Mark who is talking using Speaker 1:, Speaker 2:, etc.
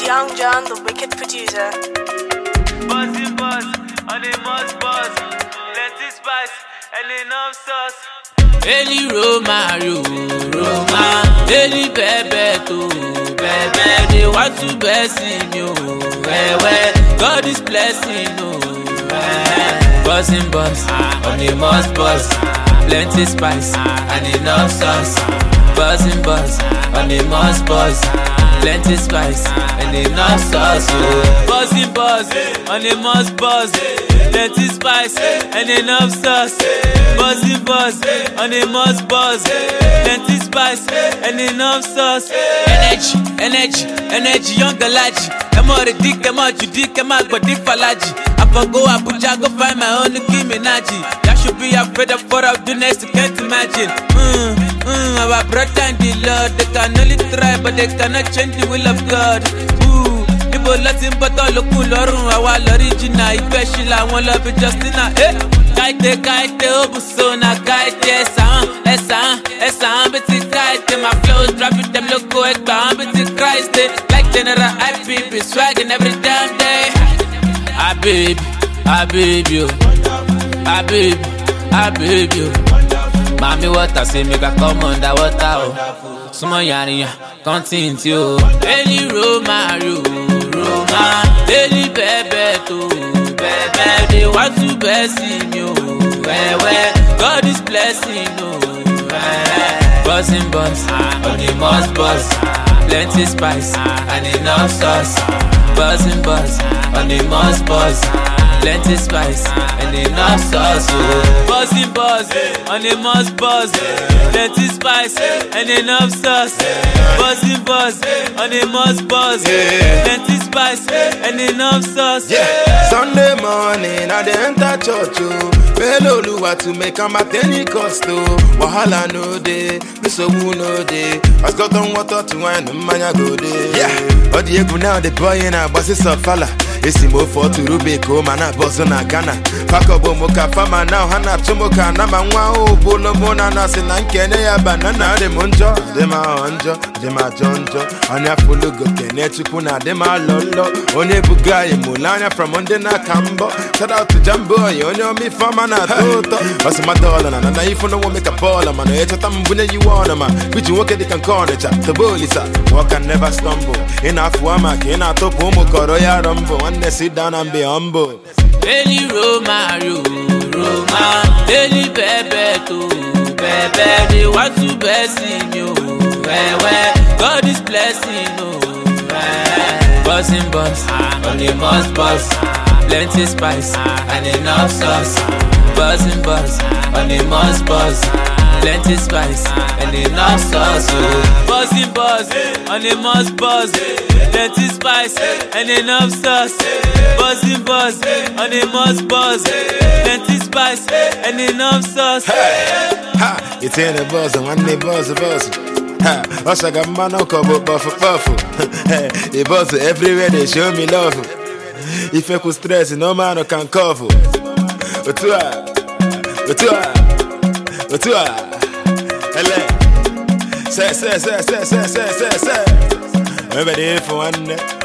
Speaker 1: Young John, the wicked producer.
Speaker 2: Buzzing buzz, on a must buzz. Plenty spice, and enough sauce.
Speaker 3: Eli Romario, Roma. Eli Bebeto, Bebe. They want to blessing you, God is blessing you. Buzzing buzz, on a must buzz. Plenty spice, and enough sauce. Buzzing buzz, on a must buzz. Plenty spice and enough sauce. Buzzing buzz, on a must buzz. Plenty spice and enough sauce. Buzzing buzz, on a must buzz. Plenty spice and enough sauce. Energy, energy, energy, young galachi. I'm already dick, I'm out, you dick, I'm out, but dick falaji. I for go Abuja, go find my own Nicki Minaj. Y'all should be afraid of what I'll do next, you can't imagine. Our brother and the Lord, they can only try, but they cannot change the will of God. People Latin, but all look cool, our original, especially I want love it Justina. Kaite, obusona, kaite, esa, biti kaite, my flows, drop it, them loco, ekba, biti Christ, like General IPP, swagging every damn day. I baby, you. Mami water say make I come under water, oh. Sumo yaniya, continue. Eli Romario, Roma. Eli Bebeto, Bebe. They want to blessing you, God is blessing you. Buzzing buzz, on the must buzz. Plenty spice, and enough sauce. Buzzing buzz, on the must buzz. Plenty spice and enough sauce. Buzzing buzz, on a must buzz. Plenty spice and enough sauce. Buzzing buzz, on a must buzz. Plenty spice and enough sauce.
Speaker 4: Sunday morning, I dey enter church. Beloluwa to make am at any cost. Wahala no dey, misowu no dey. As got on water to wine, manya go dey. Odiegu now the boy in a bosses of fella. Esi mo for to Rubiko, mana bozo na Ghana. Pakobo moka fama now, hana tumoka na manwa o bolo mona na sinankene ya banana de monjo, de ma onjo, de ma jonjo. Anya fulugo kene chukuna de ma lolo. One bugai mulanya from Ondena Kambo. Shout out to Jambo, onyo mi fama na toto. Osima dola na na if no make a baller man. Echa tambune you wanna man. Which you walk the corner cha. The bolisa walk and never stumble. Enough wama kena to pomo koro ya rumbo. Sit down and be humble.
Speaker 3: Eli Romario, Roma. Eli Bebeto, Bebe. They want to blessing you, God is blessing you. Buzzing buzz, on the must buzz. Plenty spice and enough sauce. Buzzing buzz, on the must buzz. Plenty spice and enough sauce. Buzzing buzz, on the must buzz. Plenty spice and enough sauce. Buzzing buzz, on the must buzz. Plenty spice and enough sauce.
Speaker 4: Ha! It's in the buzz, and one day buzz. Ha! What's like a man who come up buffle. Hey, they buzz everywhere, they show me love. If I could stress, no man can cover. Otua. Say. Everybody for one day.